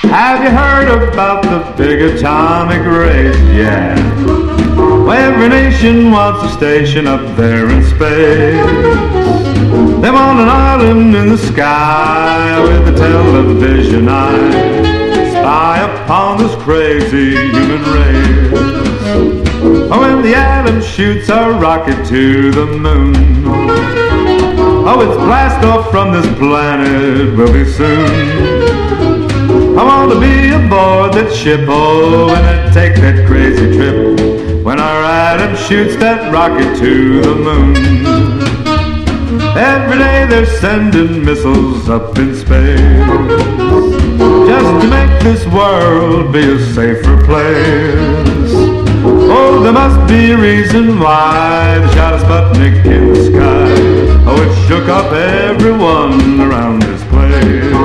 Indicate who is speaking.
Speaker 1: Have you heard about the big atomic race? Yeah. Well, every nation wants a station up there in space. They want an island in the sky with a television eye, spy upon this crazy human race. Oh, when the atom shoots a rocket to the moon, oh, its blast off from this planet will be soon. I want to be aboard that ship, oh, and I'd take that crazy trip when our atom shoots that rocket to the moon. Every day they're sending missiles up in space, just to make this world be a safer place. Oh, there must be a reason why they shot a Sputnik in the sky. Oh, it shook up everyone around this place.